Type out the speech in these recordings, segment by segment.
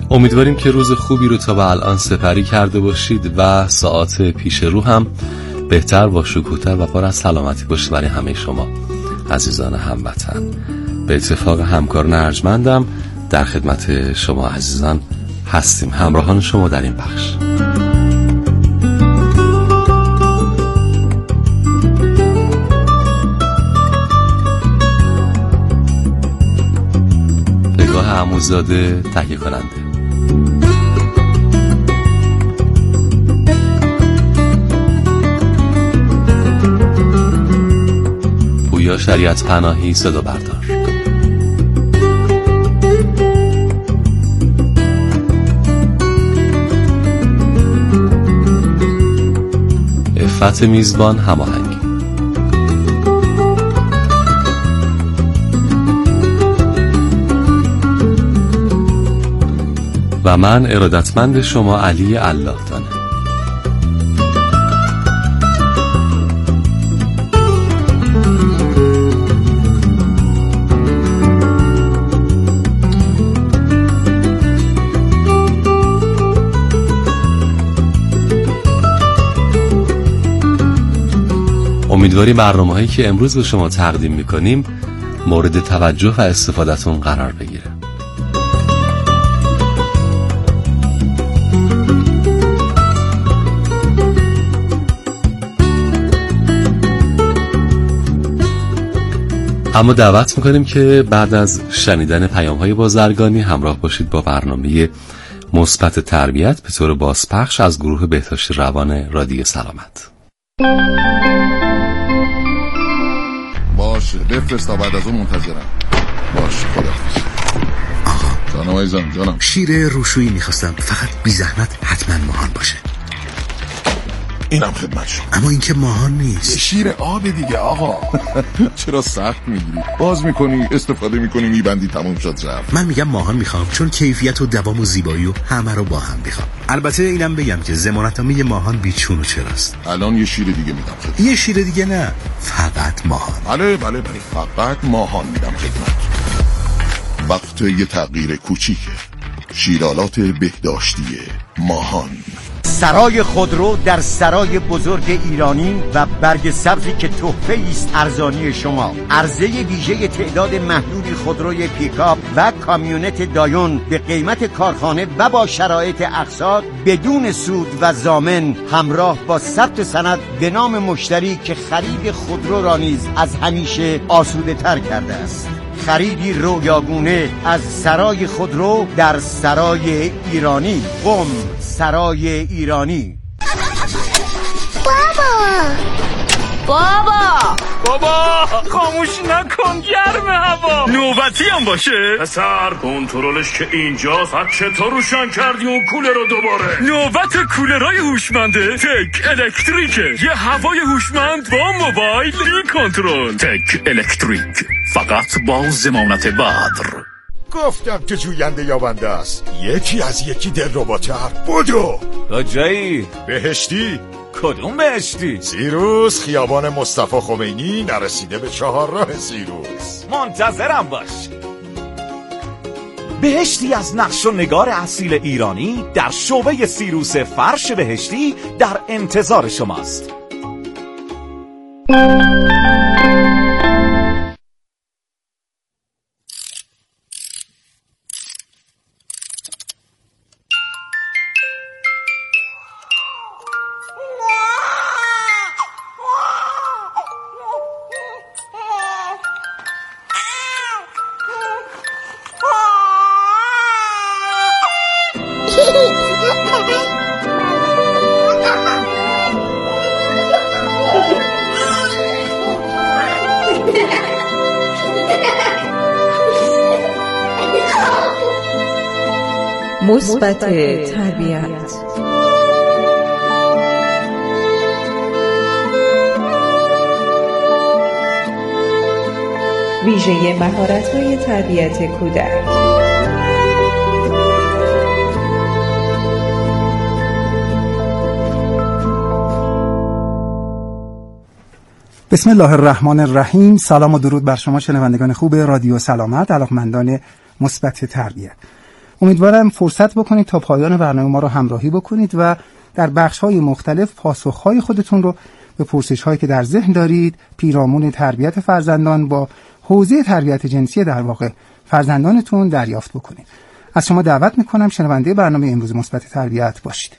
امیدواریم که روز خوبی رو تا به الان سپری کرده باشید و ساعات پیش رو هم بهتر و شکوه‌تر و پر از سلامتی باشه برای همه شما عزیزان هموطن. به اتفاق همکاران ارجمندم در خدمت شما عزیزان هستیم، همراهان شما در این بخش. پگاه عموزاده تهیه کننده. پویا شریعت پناهی صدا بردار. عفت میزبان هماهنگی. و من ارادتمند شما علی الله دانه. امیدواریم برنامه‌هایی که امروز به شما تقدیم می‌کنیم مورد توجه و استفادهتون قرار بگیره. اما دعوت می‌کنیم که بعد از شنیدن پیام‌های بازرگانی همراه باشید با برنامه مثبت تربیت به طور بازپخش از گروه بهداشت روان رادیو سلامت. باشه بفرست تا بعد از اون منتظرم. باشه خداحافظ. آقا جانم عزیزم جانم. شیر روشویی میخواستم، فقط بی زحمت حتما ماهان باشه. اینم خدمت شما. اما این که ماهان نیست. شیر آب دیگه آقا. چرا سخت میگیری؟ باز میکنی استفاده میکنی میبندی تموم شد رفت. من میگم ماهان میخوام چون کیفیت و دوام و زیبایی و همه رو با هم میخوام. البته اینم بگم که ضمانتنامه ماهان بیچون و چراست. الان یه شیر دیگه میدم خدمت. یه شیر دیگه نه، فقط ماهان. بله فقط ماهان میدم خدمت. وقت یه تغییر کوچیکه. شیرالات بهداشتی ماهان. سرای خودرو در سرای بزرگ ایرانی و برگ سبزی که تحفه است ارزانی شما. عرضه ویژه تعداد محدودی خودروی پیکاپ و کامیونت دایون به قیمت کارخانه و با شرایط اقساط بدون سود و ضامن، همراه با ثبت سند به نام مشتری که خرید خودرو را نیز از همیشه آسوده تر کرده است. خریدی رویاگونه از سرای خودرو در سرای ایرانی. قم سرای ایرانی. بابا خاموش نکن، گرم هوا. نوبتی هم باشه پسر، کنترلش که اینجاست. چطور روشن کردی اون کولر رو دوباره؟ نوبت کولرهای هوشمنده تک الکتریکه. یه هوای هوشمند با موبایل بی کنترل. تک الکتریک، فقط با ضمانت بدر. گفتم که جوینده یابنده است. یکی از یکی دلرباتر. بدو کجایی؟ بهشتی. کدوم بهشتی؟ سیروس، خیابان مصطفی خمینی، نرسیده به 4 راه سیروس. منتظرم باش. بهشتی از نقش و نگار اصیل ایرانی در شعبه سیروس فرش بهشتی در انتظار شماست. مثبت تربیت. ویژه مهارت‌های تربیت کودک. بسم الله الرحمن الرحیم. سلام و درود بر شما شنوندگان خوب رادیو سلامت، علاقمندان مثبت تربیت. امیدوارم فرصت بکنید تا پایان برنامه ما رو همراهی بکنید و در بخش‌های مختلف پاسخ‌های خودتون رو به پرسش‌هایی که در ذهن دارید پیرامون تربیت فرزندان با حوزه تربیت جنسی در واقع فرزندانتون دریافت بکنید. از شما دعوت می‌کنم شنونده برنامه امروز مثبت تربیت باشید.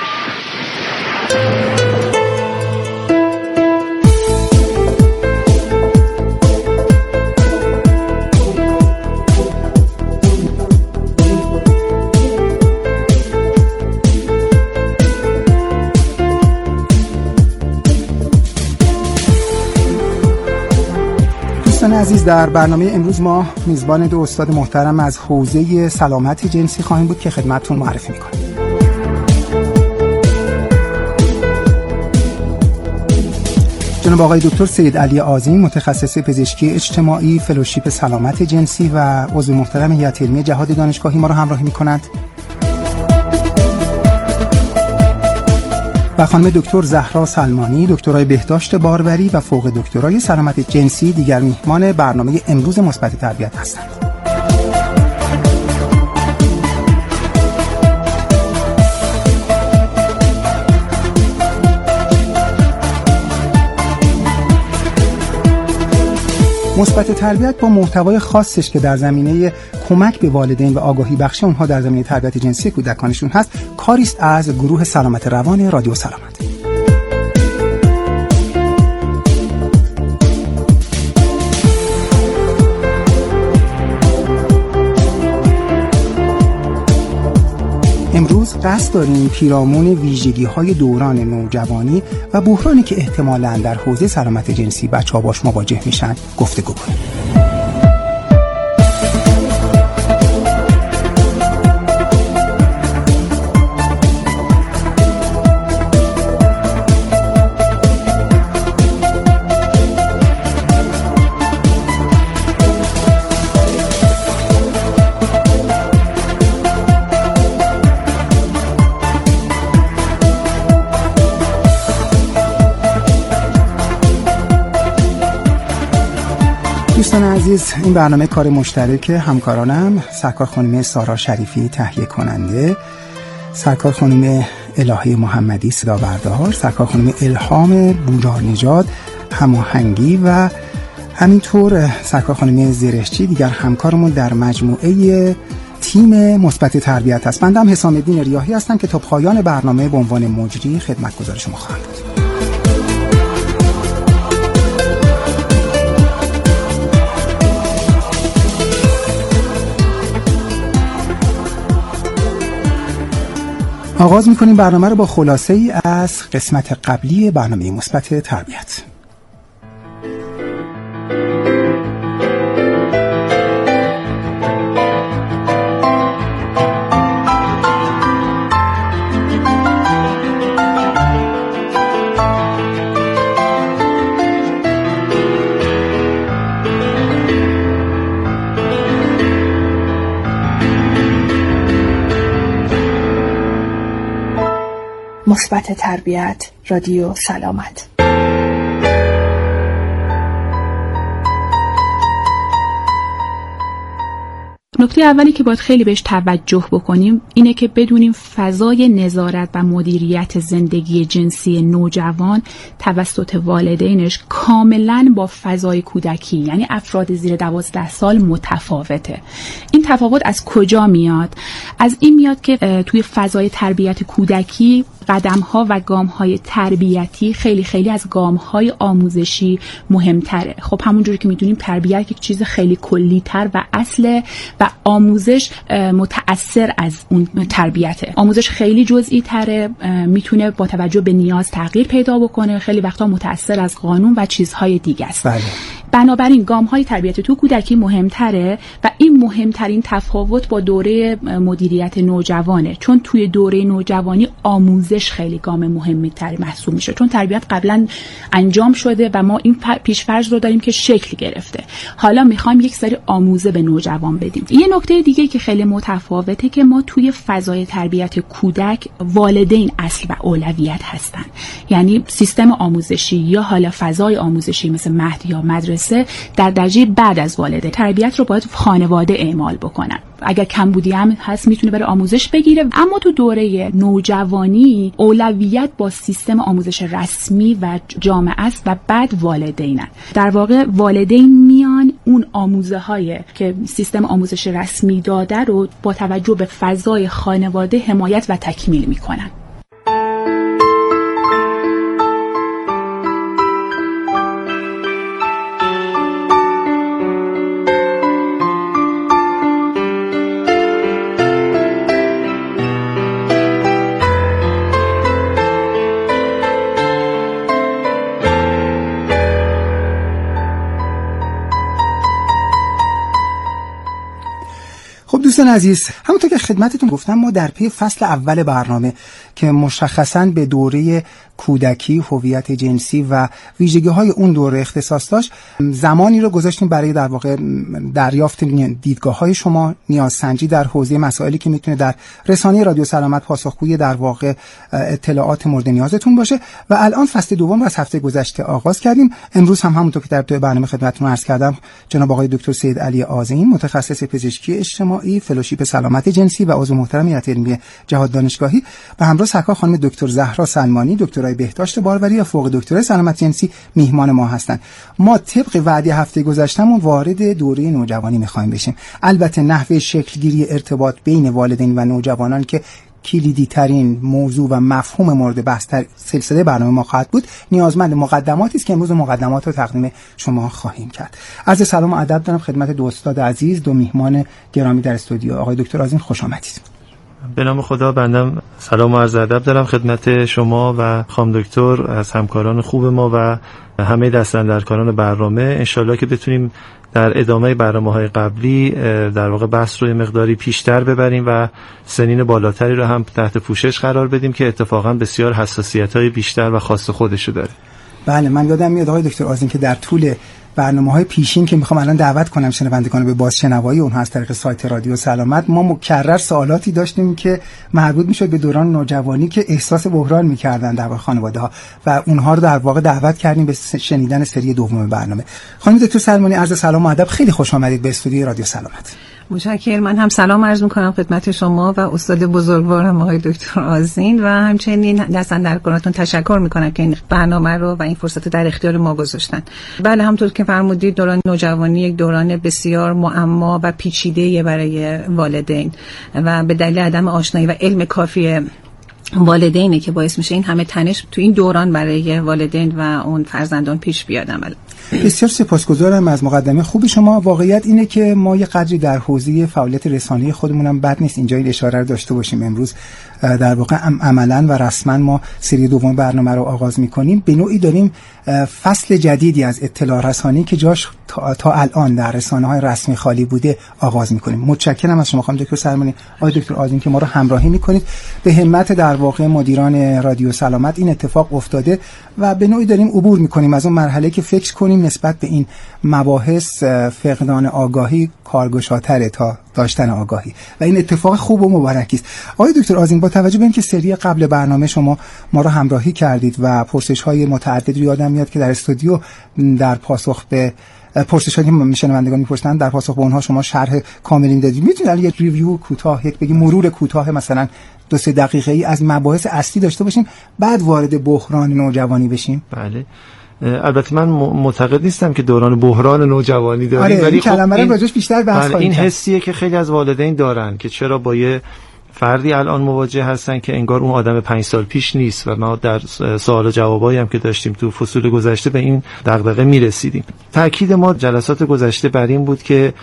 عزیز، در برنامه امروز ما میزبان دو استاد محترم از حوزه سلامت جنسی خواهیم بود که خدمتتون معرفی میکنیم. جناب آقای دکتر سید علی عظیم، متخصص پزشکی اجتماعی، فلوشیپ سلامت جنسی و عضو محترم هیئت علمی جهاد دانشگاهی ما رو همراهی میکنند. و خانم دکتر زهرا سلمانی، دکترای بهداشت باروری و فوق دکترای سلامت جنسی دیگر میهمان برنامه امروز مثبت تربیت هستند. مثبت تربیت با محتوای خاصش که در زمینه کمک به والدین و آگاهی بخشی اونها در زمینه تربیت جنسی کودکانشون هست، کاری است از گروه سلامت روان رادیو سلامت. امروز قصد داریم پیرامون ویژگی‌های دوران نوجوانی و بحرانی که احتمالاً در حوزه سلامت جنسی بچه‌ها باش مواجه میشن گفتگو کنیم. دوستان عزیز، این برنامه کار مشترک همکارانم، سرکار خانم سارا شریفی تهیه کننده، سرکار خانم الهه محمدی صدا بردار، سرکار خانم الهام بودار نژاد هماهنگی و همینطور سرکار خانم زرشچی دیگر همکارمون در مجموعه تیم مثبت تربیت هست. بنده هم حسام الدین ریاحی هستم که تا پایان برنامه به عنوان مجری خدمتگزار شما خواهم بود. آغاز می‌کنیم برنامه رو با خلاصه ای از قسمت قبلی برنامه مثبت تربیت. مثبت تربیت، رادیو سلامت. نکته اولی که باید خیلی بهش توجه بکنیم اینه که بدونیم فضای نظارت و مدیریت زندگی جنسی نوجوان توسط والدینش کاملا با فضای کودکی، یعنی افراد زیر 12 سال متفاوته. این تفاوت از کجا میاد؟ از این میاد که توی فضای تربیت کودکی قدم‌ها و گام‌های تربیتی خیلی از گام‌های آموزشی مهمتره. خب همونجوری که می‌دونیم تربیت یک چیز خیلی کلی‌تر و اصله و آموزش متأثر از اون تربیته. آموزش خیلی جزئی تره، میتونه با توجه به نیاز تغییر پیدا بکنه، خیلی وقتا متأثر از قانون و چیزهای دیگه است. بله. بنابراین گام‌های تربیت تو کودکی مهمتره و این مهمترین تفاوت با دوره مدیریت نوجوانه، چون توی دوره نوجوانی آموزش خیلی گام مهمی تر محسوب میشه، چون تربیت قبلا انجام شده و ما این پیش‌فرض رو داریم که شکل گرفته. حالا میخوایم یک سری آموزه به نوجوان بدیم. یه نکته دیگه که خیلی متفاوته که ما توی فضای تربیت کودک والدین اصل و اولویت هستن، یعنی سیستم آموزشی یا حالا فضای آموزشی مثل مهد یا مدرسه حساسه در درجه بعد از والده. تربیت رو باید خانواده اعمال بکنن. اگر کمبودی هم هست میتونه برای آموزش بگیره، اما تو دوره نوجوانی اولویت با سیستم آموزش رسمی و جامعه است و بعد والدینن. در واقع والدین میان اون آموزه های که سیستم آموزش رسمی داده رو با توجه به فضای خانواده حمایت و تکمیل میکنن. دوستان عزیز، همونطور که خدمتتون گفتم ما در پی فصل اول برنامه که مشخصاً به دوره کودکی، هویت جنسی و ویژگی‌های اون دوره اختصاص داشت، زمانی رو گذاشتیم برای در واقع دریافت دیدگاه‌های شما، نیازسنجی در حوزه مسائلی که میتونه در رسانه رادیو سلامت پاسخگوی در واقع اطلاعات مورد نیازتون باشه. و الان فصل دوم رو از هفته گذشته آغاز کردیم. امروز هم همونطور که در ابتدای برنامه خدمتتون عرض کردم، جناب آقای دکتر سید علی آذین، متخصص پزشکی اجتماعی، فلوشیپ سلامت جنسی و عضو محترم هیئت علمی جهاد دانشگاهی، به همراه سرکار خانم دکتر زهرا سلمانی، دکترای بهداشت باروری و فوق دکترای سلامت جنسی میهمان ما هستند. ما طبق وعده هفته گذشتهمون وارد دوره نوجوانی می‌خوایم بشیم. البته نحوه شکلگیری ارتباط بین والدین و نوجوانان که کلیدی ترین موضوع و مفهوم مورد بحث در سلسله برنامه ما خواهد بود، نیازمند مقدماتی است که امروز مقدمات رو تقدیم شما خواهیم کرد. عرض سلام و ادب دارم خدمت دو استاد عزیز، دو میهمان گرامی در استودیو. آقای دکتر آذین خوش آمدید. به نام خدا، بندم سلام و عرض ادب دارم خدمت شما و خانم دکتر از همکاران خوب ما و همه دستاندرکاران برنامه. انشالله که بتونیم در ادامه برنامه‌های قبلی در واقع بحث رو مقداری پیشتر ببریم و سنین بالاتری رو هم تحت پوشش قرار بدیم که اتفاقا بسیار حساسیت‌های بیشتر و خاص خودشو داره. بله، من یادم میاد آقای دکتر آذین که در طول برنامه‌های پیشین که میخوام الان دعوت کنم شنوندگان به بازشنوایی اونها از طریق سایت رادیو سلامت، ما مکرر سوالاتی داشتیم که مربوط میشد به دوران نوجوانی که احساس بحران میکردن در خانواده‌ها و اونها رو در واقع دعوت کردیم به شنیدن سری دوم برنامه. خانم دکتر سلمانی، عرض سلام و ادب، خیلی خوش آمدید به استودیو رادیو سلامت. متشکرم. من هم سلام عرض می‌کنم خدمت شما و استاد بزرگوارم آقای دکتر آذین و همچنین دستاندرکارانتون تشکر می‌کنم که این برنامه رو و این فرصت رو در اختیار ما گذاشتن. بله، همونطور که فرمودید دوران نوجوانی یک دوران بسیار معما و پیچیده برای والدین و به دلیل عدم آشنایی و علم کافی والدینه که باعث میشه این همه تنش تو این دوران برای والدین و اون فرزندان پیش بیاد. عمل بسیار سپاسگزارم از مقدمه خوب شما. واقعیت اینه که ما یه قدری در حوزه فعالیت رسانه‌ای خودمونم بد نیست اینجا این اشاره رو داشته باشیم. امروز در واقع عملاً و رسما ما سری دوم برنامه رو آغاز می‌کنیم. به نوعی داریم فصل جدیدی از اطلاع رسانی که جاش تا الان در رسانه‌های رسمی خالی بوده آغاز می‌کنیم. متشکرم از شما خانم دکتر سلمانی، آقای دکتر آذین که ما رو همراهی می‌کنید. به همت در واقع مدیران رادیو سلامت این اتفاق افتاده و به نوعی داریم عبور می‌کنیم از اون مرحله که فکر کنیم نسبت به این مباحث فقدان آگاهی کارگشاتره تا داشتن آگاهی و این اتفاق خوب و مبارکی است. آقای دکتر آذین، با توجه به اینکه سری قبل برنامه شما ما رو همراهی کردید و پرسش‌های متعددی یادم میاد که در استودیو در پاسخ به پرسش‌هایی که شنوندگان می‌پرسیدن در پاسخ به اونها شما شرح کاملی دادید. می‌تونید یک ریویو کوتاه، یک بگیم مرور کوتاه مثلا 2-3 دقیقه‌ای از مباحث اصلی داشته باشیم بعد وارد بحران نوجوانی بشیم؟ بله، البته من معتقد نیستم که دوران بحران نوجوانی داریم، ولی خب کلمه رو راجعش بیشتر بحث خواهیم این حسیه که خیلی از والدین دارن که چرا با یه فردی الان مواجه هستن که انگار اون آدم 5 سال پیش نیست و ما در سوال و جوابایی هم که داشتیم تو فصول گذشته به این دغدغه میرسیدیم. تاکید ما جلسات گذشته بر این بود که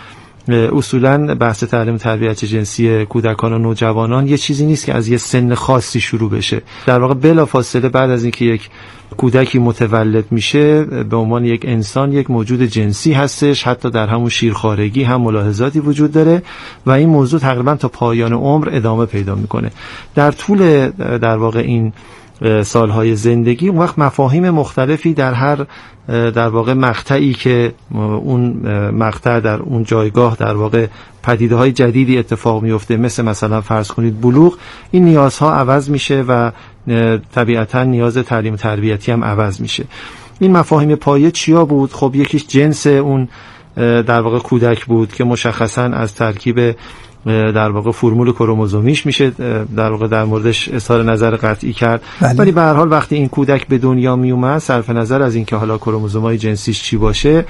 اصولاً بحث تعلیم تربیت جنسی کودکان و نوجوانان یه چیزی نیست که از یه سن خاصی شروع بشه. در واقع بلافاصله بعد از اینکه یک کودکی متولد میشه به عنوان یک انسان یک موجود جنسی هستش، حتی در همون شیرخوارگی هم ملاحظاتی وجود داره و این موضوع تقریبا تا پایان عمر ادامه پیدا میکنه. در طول در واقع این سالهای زندگی اون وقت مفاهیم مختلفی در هر در واقع مقطعی که اون مقطع در اون جایگاه در واقع پدیده‌های جدیدی اتفاق میفته، مثلا فرض کنید بلوغ، این نیازها عوض میشه و طبیعتاً نیاز تعلیم تربیتی هم عوض میشه. این مفاهیم پایه چیا بود؟ خب یکیش جنس اون در واقع کودک بود که مشخصاً از ترکیب در واقع فرمول کروموزومیش میشه در واقع در موردش اظهار نظر قطعی کرد. ولی به هر حال وقتی این کودک به دنیا می اومد، صرف نظر از اینکه حالا کروموزومای جنسیش چی باشه،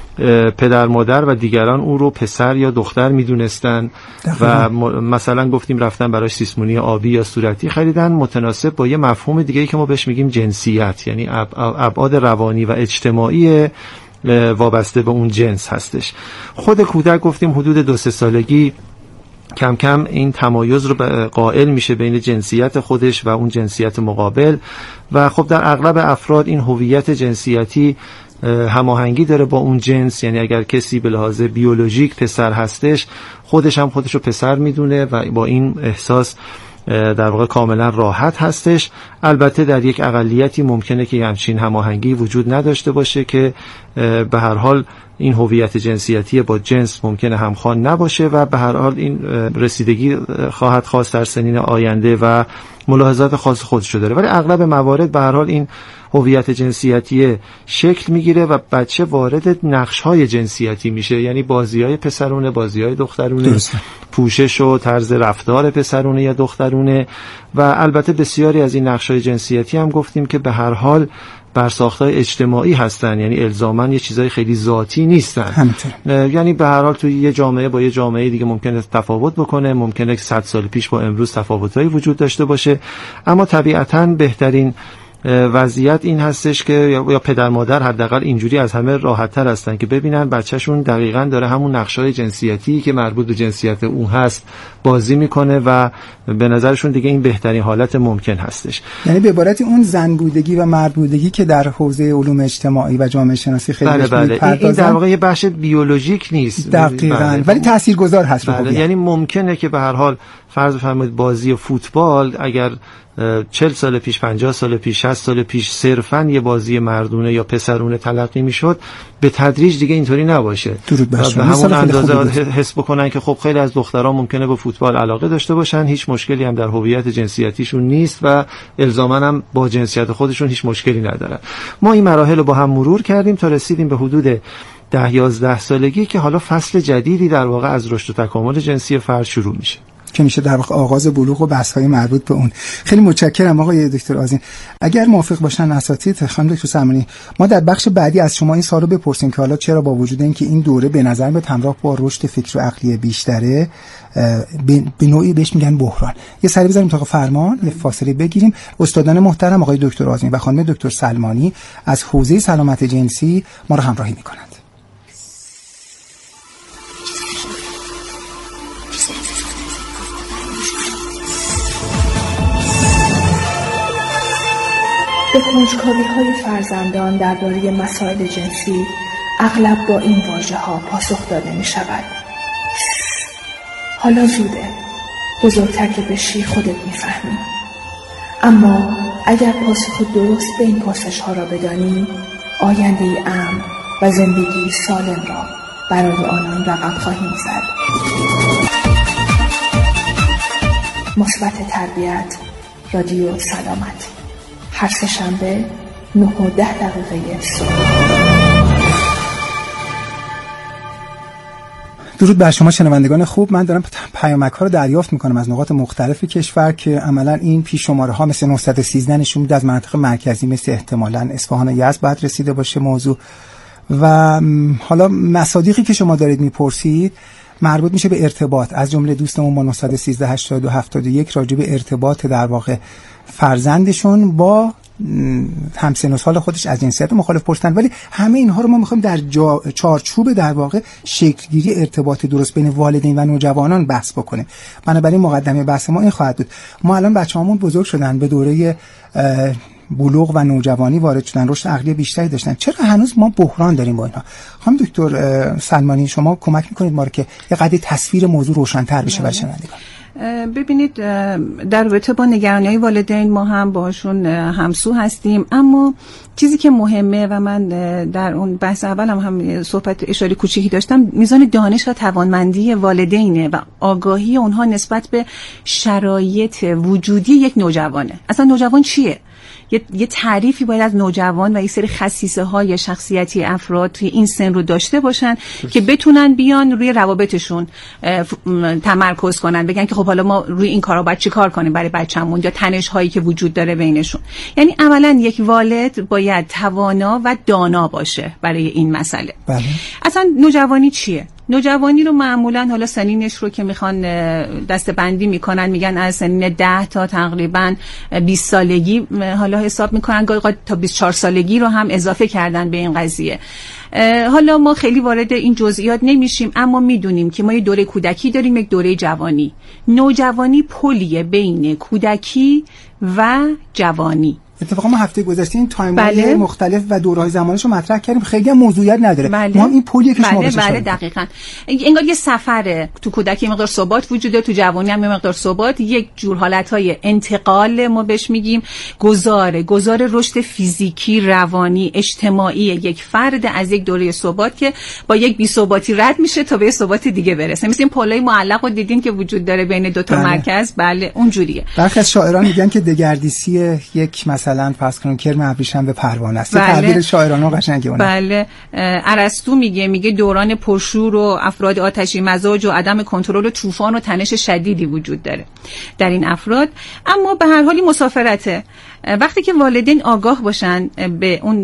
پدر مادر و دیگران اون رو پسر یا دختر میدونستن و مثلا گفتیم رفتن براش سیسمونی آبی یا صورتی خریدن، متناسب با یه مفهوم دیگه‌ای که ما بهش میگیم جنسیت، یعنی ابعاد روانی و اجتماعی وابسته به اون جنس هستش. خود کودک گفتیم حدود 2-3 سالگی کم کم این تمایز رو قائل میشه بین جنسیت خودش و اون جنسیت مقابل و خب در اغلب افراد این هویت جنسیتی هماهنگی داره با اون جنس، یعنی اگر کسی به لحاظ بیولوژیک پسر هستش، خودش هم خودش رو پسر میدونه و با این احساس در واقع کاملا راحت هستش. البته در یک اقلیتی ممکنه که همچین هماهنگی وجود نداشته باشه که به هر حال این هویت جنسیتی با جنس ممکنه همخوان نباشه و به هر حال این رسیدگی خواهد خواست در سنین آینده و ملاحظات خاص خودشو داره. ولی اغلب موارد به هر حال این هویت جنسیتی شکل میگیره و بچه وارد نقش‌های جنسیتی میشه، یعنی بازی‌های پسرونه، بازی‌های دخترونه، پوشش و طرز رفتار پسرونه یا دخترونه و البته بسیاری از این نقش‌های جنسیتی هم گفتیم که به هر حال بر ساختای اجتماعی هستن، یعنی الزاماً یه چیزای خیلی ذاتی نیستن. یعنی به هر حال توی یه جامعه با یه جامعه دیگه ممکنه تفاوت بکنه، ممکنه 100 سال پیش با امروز تفاوتایی وجود داشته باشه، اما طبیعتاً بهترین وضعیت این هستش که یا پدر مادر حداقل اینجوری از همه راحت‌تر هستن که ببینن بچه‌شون دقیقاً داره همون نقش‌های جنسیتی که مربوط به جنسیت اون هست بازی میکنه و به نظرشون دیگه این بهترین حالت ممکن هستش. یعنی به عبارتی اون زن بودگی و مرد بودگی که در حوزه علوم اجتماعی و جامعه شناسی خیلی این در واقع یه بخش بیولوژیک نیست دقیقاً، ولی تاثیرگذار هست. یعنی ممکنه که به هر حال فرض بفرمایید بازی فوتبال اگر 40 سال پیش، 50 سال پیش، 60 سال پیش صرفاً یه بازی مردونه یا پسرونه تلقی میشد، به تدریج دیگه اینطوری نباشه. به همون اندازه حس بکنن که خب خیلی از دخترها ممکنه به فوتبال علاقه داشته باشن، هیچ مشکلی هم در هویت جنسیتیشون نیست و الزاماً هم با جنسیت خودشون هیچ مشکلی ندارن. ما این مراحل رو با هم مرور کردیم تا رسیدیم به حدود 10-11 سالگی که حالا فصل جدیدی در واقع از رشد و تکامل جنسی فرد شروع میشه که میشه در واقع آغاز بلوغ و بحث‌های مربوط به اون. خیلی متشکرم آقای دکتر آذین. اگر موافق باشن اساتید، خانم دکتر سلمانی، ما در بخش بعدی از شما این سوالو بپرسیم که حالا چرا با وجود اینکه این دوره به نظر به همراه با رشد فکر و عقلی بیشتره، به نوعی بهش میگن بحران. یه سری بزنیم تا فرمان، یه فاصله بگیریم. استادان محترم آقای دکتر آذین و خانم دکتر سلمانی از حوزه سلامت جنسی ما رو همراهی میکنند. به کنجکاوی‌های فرزندان درباره مسائل جنسی اغلب با این واژه‌ها پاسخ داده می‌شود. حالا زوده، بزرگتر که بشی خودت می‌فهمی. اما اگر پاسخ درست به این پرسش‌ها را بدانی، آینده‌ای امن و زندگی سالم را برای آنان رقم خواهیم زد. مثبت تربیت، رادیو سلامت، هر سه‌شنبه 9:10 صبح. درود بر شما شنوندگان خوب. من دارم پیامک‌ها رو دریافت می‌کنم از نقاط مختلف کشور که عملاً این پیش شماره‌ها مثل 913 نشون میده از مناطق مرکزی مثل احتمالاً اصفهان و یزد باید رسیده باشه موضوع. و حالا مصادیقی که شما دارید میپرسید مربوط میشه به ارتباط، از جمله دوستمون با 913 8271 راجع به ارتباط در واقع فرزندشون با همسن و سال خودش از جنسیت مخالف پرسیدن. ولی همه اینها رو ما میخوایم در چارچوب در واقع شکلگیری ارتباط درست بین والدین و نوجوانان بحث بکنیم. بنابراین مقدمه بحث ما این خواهد بود. ما الان بچه‌هامون بزرگ شدن، به دوره بلوغ و نوجوانی وارد شدن، رشد عقلی بیشتری داشتن، چرا هنوز ما بحران داریم با اینها؟ خانم دکتر سلمانی، شما کمک میکنید ما رو که یه قدری تصویر موضوع روشن‌تر بشه برای شنوندگان. ببینید، در رابطه با نگرانی‌های والدین ما هم باشون همسو هستیم، اما چیزی که مهمه و من در اون بحث اولم هم صحبت اشاره کوچیکی داشتم، میزان دانش و توانمندی والدینه و آگاهی اونها نسبت به شرایط وجودی یک نوجوانه. اصلا نوجوان چیه؟ یه تعریفی باید از نوجوان و یه سری خصیصه‌های شخصیتی افراد توی این سن رو داشته باشن که بتونن بیان روی روابطشون تمرکز کنن، بگن که خب حالا ما روی این کارا باید چیکار کنیم برای بچه‌مون، یا تنش‌هایی که وجود داره بینشون. یعنی اولا یک والد باید توانا و دانا باشه برای این مسئله. بله. اصلا نوجوانی چیه؟ نوجوانی رو معمولا حالا سنینش رو که میخوان دسته‌بندی میکنن، میگن از سنین 10 تا تقریبا 20 سالگی حالا حساب میکنن، گاهی تا 24 سالگی رو هم اضافه کردن به این قضیه. حالا ما خیلی وارد این جزئیات نمیشیم، اما میدونیم که ما یه دوره کودکی داریم، یک دوره جوانی. نوجوانی پلیه بین کودکی و جوانی. اتفاقا ما هفته گذشته این تایم‌های مختلف و دوره‌های زمانیشو مطرح کردیم، خیلی هم موضوعیت نداره. ما این پلیه که شما بله دقیقاً انگار یه سفره، تو کودکی مقدار ثبات وجود داره، تو جوانی هم مقدار ثبات، یک جور حالت‌های انتقال ما بهش میگیم، گذار رشد فیزیکی، روانی، اجتماعی یک فرد از یک دوره ثبات که با یک بی‌ثباتی رد میشه تا به ثبات دیگه برسه. مثل این پلای معلق رو دیدین که وجود داره بین دو تا مرکز. بله اونجوریه. برخی از شاعران میگن که دگردیسی یک مثلا فرض کنیم کرم ابریشم به پروانه است. تعبیر شاعرانه قشنگه اونه. بله. ارسطو میگه دوران پرشور و افراد آتشی مزاج و عدم کنترل و طوفان و تنش شدیدی وجود داره در این افراد، اما به هر حالی مسافرته. وقتی که والدین آگاه باشن به اون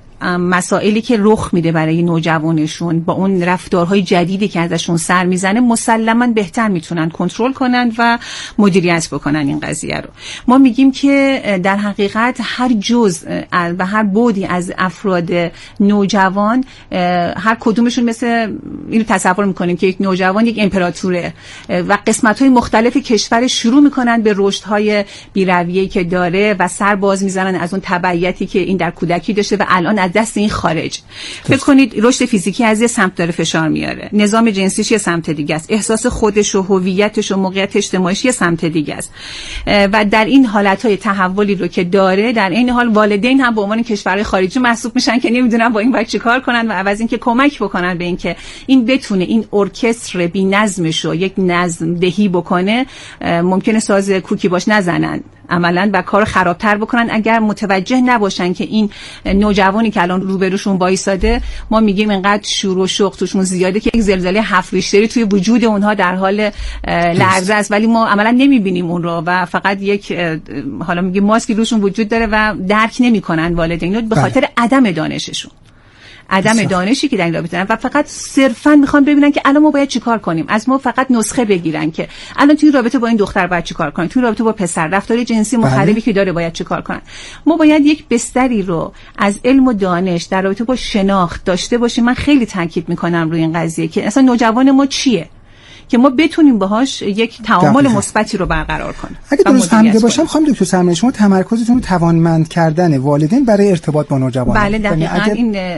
مسائلی که رخ میده برای نوجوانشون، با اون رفتارهای جدیدی که ازشون سر میزنه، مسلماً بهتر میتونن کنترل کنن و مدیریت بکنن این قضیه رو. ما میگیم که در حقیقت هر جزء و هر بعدی از افراد نوجوان، هر کدومشون مثل اینو تصور میکنیم که یک نوجوان یک امپراتوره و قسمت‌های مختلف کشور شروع میکنن به رشدهای بی‌رویه‌ای که داره و سر باز میزنن از اون تبعیتی که این در کودکی داشته و الان از دست این خارج. فکر کنید رشد فیزیکی از یه سمت داره فشار میاره، نظام جنسیش یه سمت دیگه است، احساس خودش و هویتش و موقعیت اجتماعیش یه سمت دیگه است و در این حالتهای تحولی رو که داره، در این حال والدین هم به عنوان کشورهای خارجی محسوب میشن که نمیدونن با این باید چیکار کنن و عوض اینکه کمک بکنن به اینکه این بتونه این ارکستر بی‌نظمش رو یک نظم دهی بکنه، ممکنه ساز کوکی باش نزنن عملاً و کار خرابتر بکنن اگر متوجه نباشن که این نوجوانی که الان روبروشون وایساده، ما میگیم اینقدر شور و شوق توشون زیاده که یک زلزله 7 ریشتری توی وجود اونها در حال لرزه است، ولی ما عملاً نمیبینیم اون رو و فقط یک حالا میگیم ماسکی روشون وجود داره و درک نمیکنن والدین به خاطر عدم دانششون، عدم دانشی که در این رابطه دارن و فقط صرفا میخوان ببینن که الان ما باید چیکار کنیم، از ما فقط نسخه بگیرن که الان توی رابطه با این دختر باید چیکار کنیم، توی رابطه با پسر رفتار جنسی مخربی که داره باید چیکار کنن. ما باید یک بستری رو از علم و دانش در رابطه با شناخت داشته باشیم. من خیلی تاکید میکنم روی این قضیه که اصلا نوجوان ما چیه که ما بتونیم باهاش یک تعامل مثبتی رو برقرار کنیم. اگه درست فهمیده باشم خانم دکتر سرمنی، شما تمرکزتون رو توانمند کردن والدین برای ارتباط با نوجوان. بله دقیقاً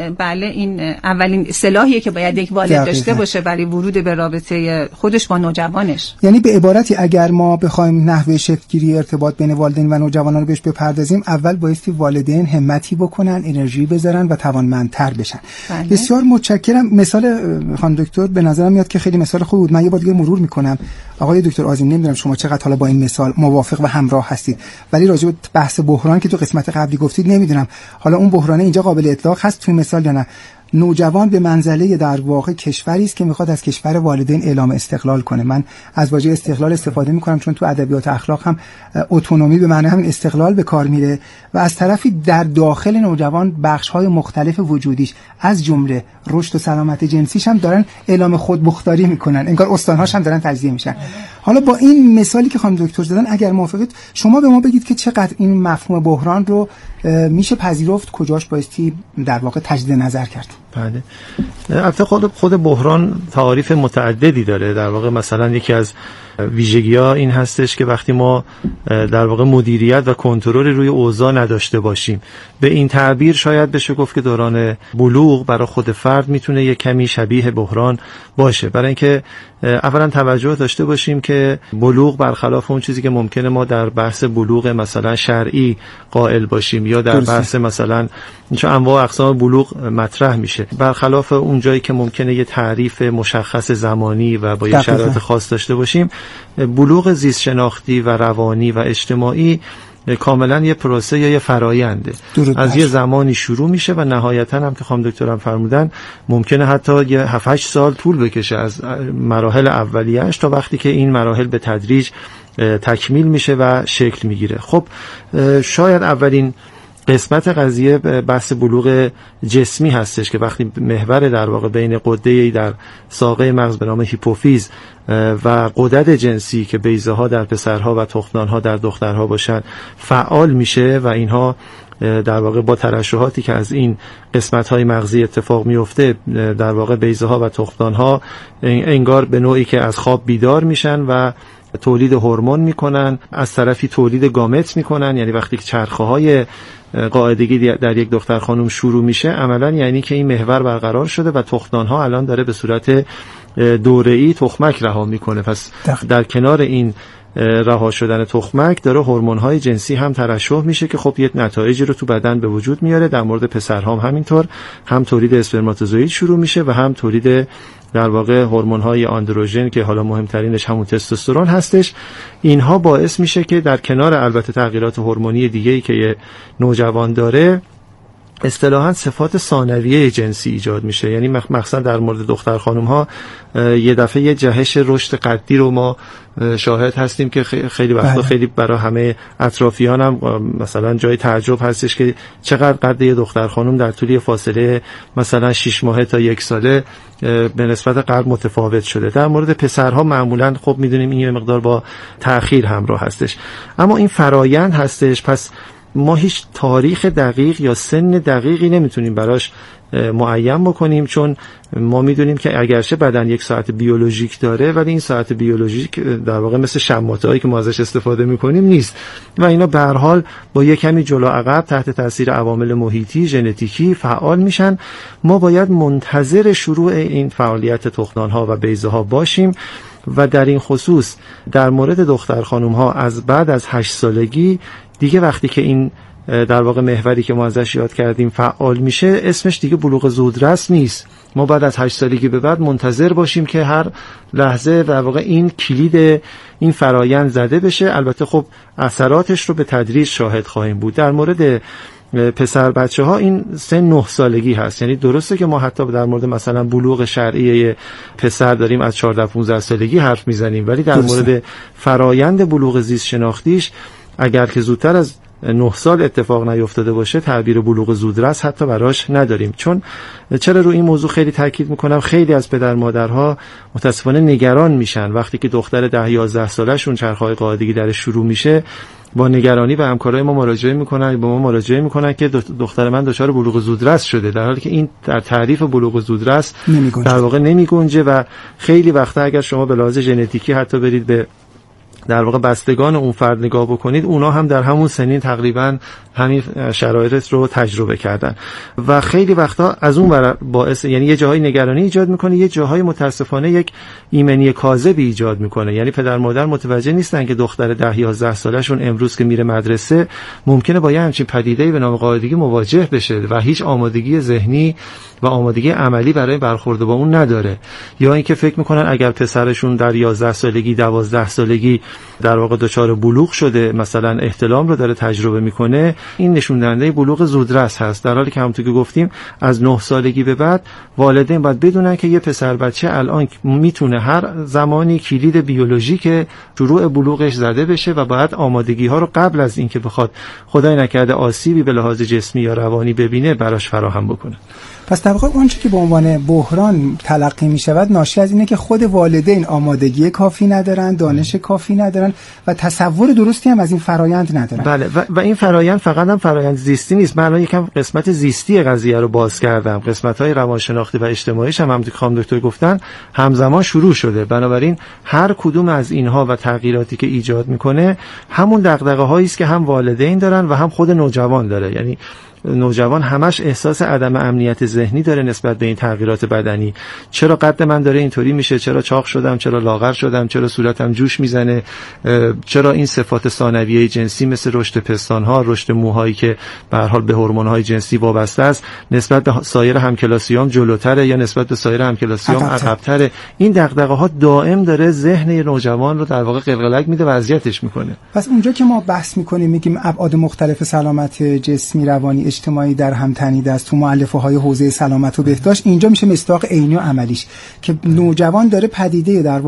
این اولین سلاحیه که باید یک والد داشته باشه برای ورود به رابطه خودش با نوجوانش. یعنی به عبارتی اگر ما بخوایم نحوه شکل‌گیری ارتباط بین والدین و نوجوانان رو بهش بپردازیم، اول بایستی والدین همتی بکنن، انرژی بذارن و توانمندتر بشن. بسیار متشکرم. مثال خانم دکتر به نظرم میاد که خیلی مثال خوبی بود. من یه دیگه مرور میکنم. آقای دکتر آذین، نمیدونم شما چقدر حالا با این مثال موافق و همراه هستید، ولی راجع به بحث بحران که تو قسمت قبلی گفتید نمیدونم حالا اون بحران اینجا قابل اطلاق هست توی مثال یا نه. نوجوان به منزله در واقع کشوری است که میخواد از کشور والدین اعلام استقلال کنه. من از واژه استقلال استفاده میکنم چون تو ادبیات اخلاق هم اتونومی به معنی همین استقلال به کار میره و از طرفی در داخل نوجوان بخش‌های مختلف وجودیش از جمله رشد و سلامت جنسیش هم دارن اعلام خودمختاری میکنن، انگار استانهاش هم دارن تجزیه میشن. حالا با این مثالی که خانم دکتر زدن اگر موافقید شما به ما بگید که چقدر این مفهوم بحران رو میشه پذیرفت، کجاش بایستی در واقع تجدید نظر کرد؟ بله، البته خود بحران تعاریف متعددی داره. در واقع مثلا یکی از ویژگی‌ها این هستش که وقتی ما در واقع مدیریت و کنترل روی اوضاع نداشته باشیم، به این تعبیر شاید بشه گفت که دوران بلوغ برای خود فرد میتونه یک کمی شبیه بحران باشه. برای اینکه اولا توجه داشته باشیم که بلوغ برخلاف اون چیزی که ممکنه ما در بحث بلوغ مثلا شرعی قائل باشیم یا در بحث مثلا چون انواع اقسام بلوغ مطرح میشه، برخلاف اون جایی که ممکنه یه تعریف مشخص زمانی و با یه شرایط خاص داشته باشیم، بلوغ زیست شناختی و روانی و اجتماعی کاملا یه پروسه یا یه فراینده، از یه زمانی شروع میشه و نهایتا هم که خانم دکترم فرمودن ممکنه حتی یه 7-8 سال طول بکشه از مراحل اولیه‌اش تا وقتی که این مراحل به تدریج تکمیل میشه و شکل میگیره. خب شاید اولین قسمت قضیه بحث بلوغ جسمی هستش که وقتی محور در واقع بین غده‌ای در ساقه مغز به نام هیپوفیز و غدد جنسی که بیضه ها در پسرها و تخمدان ها در دخترها باشن فعال میشه و اینها در واقع با ترشحاتی که از این قسمت‌های مغزی اتفاق میفته در واقع بیضه ها و تخمدان ها انگار به نوعی که از خواب بیدار میشن و تولید هورمون میکنن، از طرفی تولید گامت میکنن. یعنی وقتی که چرخه‌های قاعدگی در یک دختر خانم شروع میشه عملا یعنی که این محور برقرار شده و تخمدان‌ها الان داره به صورت دوره‌ای تخمک رها میکنه. پس در کنار این رها شدن تخمک داره هورمون‌های جنسی هم ترشح میشه که خب یه نتایجی رو تو بدن به وجود میاره. در مورد پسرها هم همینطور، هم تولید اسپرماتوزوئید شروع میشه و هم تولید در واقع هورمون‌های آندروژن که حالا مهمترینش همون تستوسترون هستش. اینها باعث میشه که در کنار البته تغییرات هورمونی دیگه‌ای که یه نوجوان داره اصطلاحاً صفات ثانویه جنسی ایجاد میشه. یعنی مخصوصا در مورد دختر خانم ها یه دفعه یه جهش رشد قدی رو ما شاهد هستیم که خیلی وقتا خیلی برای همه اطرافیان هم مثلا جای تعجب هستش که چقدر قد یه دختر خانم در طول فاصله مثلا 6 ماه تا 1 ساله به نسبت قبل متفاوت شده. در مورد پسرها معمولا خب میدونیم این یه مقدار با تأخیر همراه هستش، اما این فرایند هستش. پس ما هیچ تاریخ دقیق یا سن دقیقی نمیتونیم براش معین بکنیم، چون ما میدونیم که اگرچه بدن یک ساعت بیولوژیک داره ولی این ساعت بیولوژیک در واقع مثل شماته‌ای که ما ازش استفاده میکنیم نیست و اینا به هر حال با یک کمی جلو عقب تحت تاثیر عوامل محیطی ژنتیکی فعال میشن. ما باید منتظر شروع این فعالیت تخمدان‌ها و بیضه‌ها باشیم و در این خصوص در مورد دختر خانوم‌ها از بعد از 8 سالگی دیگه وقتی که این در واقع محوری که ما ازش یاد کردیم فعال میشه اسمش دیگه بلوغ زودرس نیست. ما بعد از 8 سالگی به بعد منتظر باشیم که هر لحظه در واقع این کلید این فرایند زده بشه. البته خب اثراتش رو به تدریج شاهد خواهیم بود. در مورد پسر بچه ها این سن 9 سالگی هست. یعنی درسته که ما حتی در مورد مثلا بلوغ شرعی پسر داریم از 14-15 سالگی حرف میزنیم، ولی در مورد فرایند بلوغ زیست شناختیش اگر که زودتر از 9 سال اتفاق نیفتاده باشه تعبیر بلوغ زودرس حتی براش نداریم. چون چرا رو این موضوع خیلی تاکید میکنم، خیلی از پدر مادرها متاسفانه نگران میشن وقتی که دختر 10-11 سالشون چرخهای قاعدگی درش شروع میشه، با نگرانی و همکارای ما مراجعه میکنن که دختر من دچار بلوغ زودرس شده، در حالی که این در تعریف بلوغ زودرس در واقع نمیگنجه و خیلی وقتا اگر شما به لحاظ ژنتیکی حتی برید به در واقع بستگان اون فرد نگاه بکنید، اونا هم در همون سنین تقریبا همین شرایط رو تجربه کردن و خیلی وقتا از اون باعث یعنی یه جاهای نگرانی ایجاد میکنه، یه جاهای متاسفانه یک ایمنی کاذبی ایجاد میکنه. یعنی پدر مادر متوجه نیستن که دختر 10-11 سالشون امروز که میره مدرسه ممکنه با یه همچین پدیده‌ای به نام قاعدگی مواجه بشه و هیچ آمادگی ذهنی و آمادگی عملی برای برخورد با اون نداره، یا اینکه فکر میکنن اگر پسرشون در 11 سالگی 12 سالگی در واقع دچار بلوغ شده، مثلا احتلام رو داره تجربه میکنه، این نشون دهنده بلوغ زودرس هست، در حالی که همونطور که گفتیم از 9 سالگی به بعد والدین باید بدونن که یه پسر بچه الان میتونه هر زمانی کلید بیولوژیک شروع بلوغش زده بشه و باید آمادگی ها رو قبل از اینکه بخواد خدای نکرده آسیبی به لحاظ جسمی یا روانی ببینه براش فراهم بکنه. پس در واقع اونچه که به عنوان بحران تلقی می شود ناشی از اینه که خود والدین آمادگی کافی ندارن، دانش کافی ندارن و تصور درستی هم از این فرایند ندارن. بله و این فرایند فقط هم فرایند زیستی نیست. من الان یکم قسمت زیستی قضیه رو باز کردم، قسمت‌های روانشناختی و اجتماعیش هم خانم دکتر گفتن همزمان شروع شده. بنابراین هر کدوم از اینها و تغییراتی که ایجاد میکنه همون دغدغه‌هایی است که هم والدین دارن و هم خود نوجوان داره. یعنی نوجوان همش احساس عدم امنیت ذهنی داره نسبت به این تغییرات بدنی. چرا قد من داره اینطوری میشه؟ چرا چاق شدم؟ چرا لاغر شدم؟ چرا صورتم جوش میزنه؟ چرا این صفات ثانویه جنسی مثل رشد پستان‌ها، رشد موهایی که به هر حال به هورمون‌های جنسی وابسته است نسبت به سایر همکلاسیام جلوتره یا نسبت به سایر همکلاسیام عقب‌تره؟ این دغدغه‌ها دائم داره ذهن نوجوان رو در واقع قلقلک میده و اذیتش میکنه. پس اونجا که ما بحث میکنیم میگیم ابعاد مختلف سلامت جسمی، روانی، اجتماعی در هم تنیده است تو مؤلفه‌های حوزه سلامت و بهداشت، اینجا میشه مصداق عینی و عملیش که نوجوان داره پدیده در